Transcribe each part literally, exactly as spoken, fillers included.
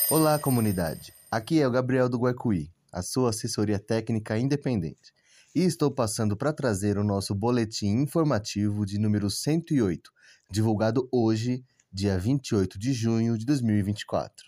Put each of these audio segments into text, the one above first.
Olá, comunidade. Aqui é o Gabriel do Guaicuí, a sua assessoria técnica independente. E estou passando para trazer o nosso boletim informativo de número cento e oito, divulgado hoje, dia vinte e oito de junho de dois mil e vinte e quatro.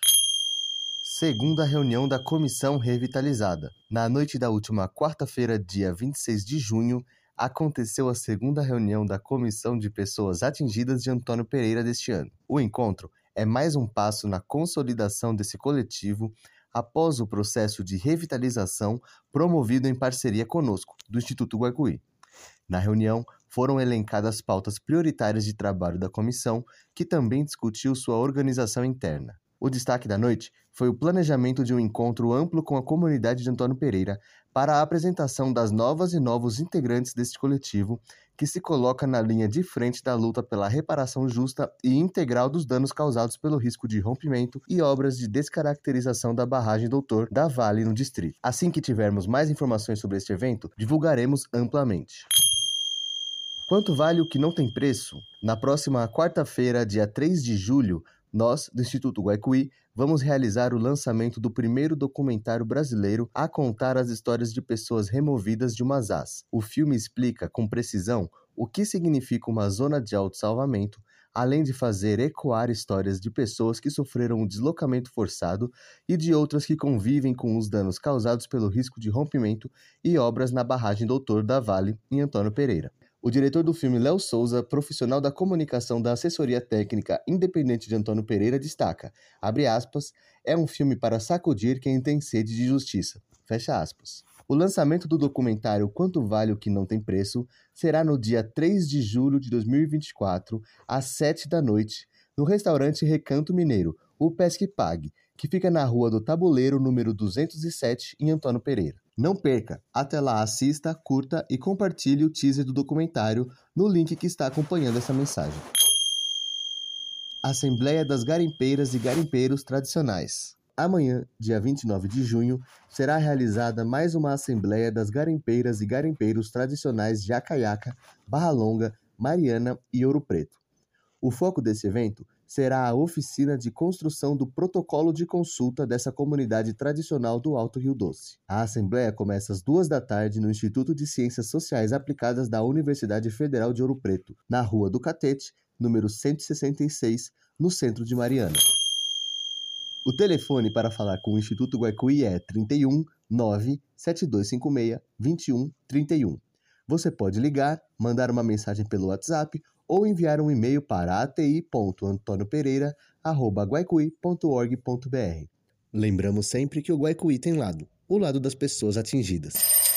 Segunda reunião da Comissão Revitalizada. Na noite da última quarta-feira, dia vinte e seis de junho, aconteceu a segunda reunião da Comissão de Pessoas Atingidas de Antônio Pereira deste ano. O encontro é mais um passo na consolidação desse coletivo após o processo de revitalização promovido em parceria conosco, do Instituto Guaicuí. Na reunião, foram elencadas pautas prioritárias de trabalho da comissão, que também discutiu sua organização interna. O destaque da noite foi o planejamento de um encontro amplo com a comunidade de Antônio Pereira para a apresentação das novas e novos integrantes deste coletivo, que se coloca na linha de frente da luta pela reparação justa e integral dos danos causados pelo risco de rompimento e obras de descaracterização da barragem Doutor da Vale no distrito. Assim que tivermos mais informações sobre este evento, divulgaremos amplamente. Quanto vale o que não tem preço? Na próxima quarta-feira, dia três de julho, nós, do Instituto Guaicuí, vamos realizar o lançamento do primeiro documentário brasileiro a contar as histórias de pessoas removidas de uma zás. O filme explica com precisão o que significa uma zona de autossalvamento, além de fazer ecoar histórias de pessoas que sofreram um deslocamento forçado e de outras que convivem com os danos causados pelo risco de rompimento e obras na barragem Doutor da Vale, em Antônio Pereira. O diretor do filme, Léo Souza, profissional da comunicação da assessoria técnica independente de Antônio Pereira, destaca, abre aspas, é um filme para sacudir quem tem sede de justiça, fecha aspas. O lançamento do documentário Quanto Vale o que Não Tem Preço será no dia três de julho de dois mil e vinte e quatro, às sete da noite, no restaurante Recanto Mineiro, o Pesque Pague, que fica na Rua do Tabuleiro, número duzentos e sete, em Antônio Pereira. Não perca! Até lá, assista, curta e compartilhe o teaser do documentário no link que está acompanhando essa mensagem. Assembleia das Garimpeiras e Garimpeiros Tradicionais. Amanhã, dia vinte e nove de junho, será realizada mais uma Assembleia das Garimpeiras e Garimpeiros Tradicionais de Acaiaca, Barra Longa, Mariana e Ouro Preto. O foco desse evento será a oficina de construção do protocolo de consulta dessa comunidade tradicional do Alto Rio Doce. A Assembleia começa às duas da tarde no Instituto de Ciências Sociais Aplicadas da Universidade Federal de Ouro Preto, na Rua do Catete, número cento e sessenta e seis, no centro de Mariana. O telefone para falar com o Instituto Guaicuí é trinta e um, nove, sete dois cinco seis, vinte e um, trinta e um. Você pode ligar, mandar uma mensagem pelo WhatsApp ou enviar um e-mail para a t i ponto antonio pereira arroba guaicuí ponto org ponto b r. Lembramos sempre que o Guaicuí tem lado, o lado das pessoas atingidas.